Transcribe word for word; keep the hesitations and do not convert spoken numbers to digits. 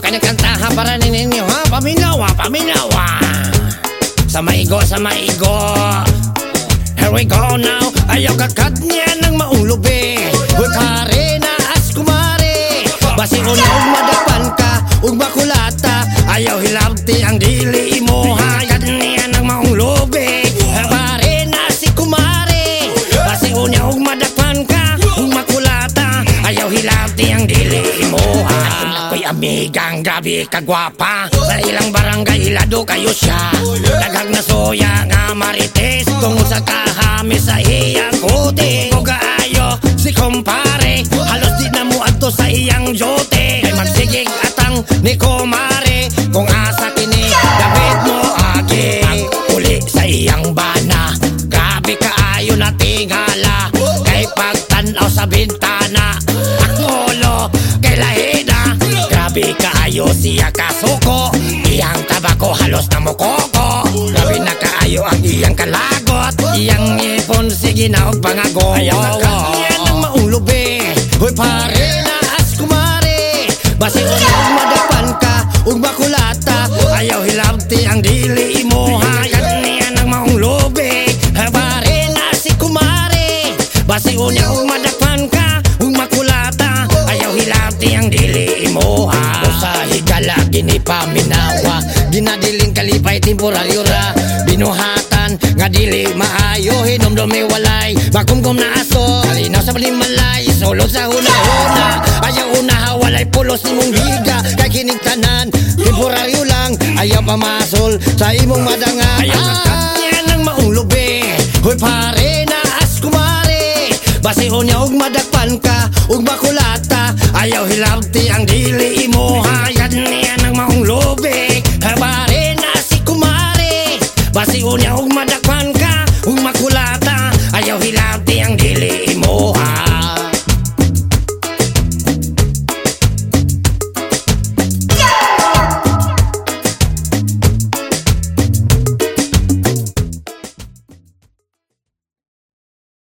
kanya-kantahan para ninyo ha. Paminawa, paminawa. Sa maigo, sa maigo. Here we go now. Ayaw kakad niya ng maong lubi. Uy pare na as kumare. Basi unaw madapan ka ug makulata. Ayaw hilabti ang dili mo ha. Kakad niya ng maong lubi. Pare na si kumare. Basi unaw madapan ka ug makulata. Ayaw hilabti ang dili mo ha. Ako'y amigang gabi kagwapa. Sa ilang barangay ilado kayo siya. Daghag na soya nga marites. Kung sa kahami sa iyang kuti. Kung kaayo si kumpare. Halos di na mo adto sa iyang jote. Kay magsigig atang ni kumare. Kung asa kini David mo agi. Ang uli sa iyang bana. Grabe kaayo na tingala. Kay pagtanaw sa bintana. Akolo kay lahina. Grabe kaayo siya kasuko. Iyang tabako halos na mukoko. Grabe na kaayo ang iyang kalagot. Iyang ipon sige na og pangago. Ayaw kakanya ng maong lubi. Hoy pare na as kumare. Basi unaw madapan ka ug makulata. Ayaw hilabti ang dili mo ha. Kanya ng maong lubi. Pare na si kumare. Basi unaw madapan ka ug makulata. Ayaw hilabti ang dili mo ha. Sa higala gini paminawa. Ginadiling kalipay temporaryo ra. Binuhatan nga dili maayo. Hinomdome walay makumkum na aso. Kalinaw sa palimalay sulod sa huna-huna. Ayaw unaha walay pulos imong higa. Kay kining tanan temporaryo lang. Ayaw pamasol sa imong madangan. Ayaw kakatnya ng maong lubi. Hoy pare na as kumare. Basi unya og madakpan ka ug makulata. Ayaw hilabti ang dili mo ha. Kanya ng maong lubi. Pare na si kumare. Basi unya og madakpan ka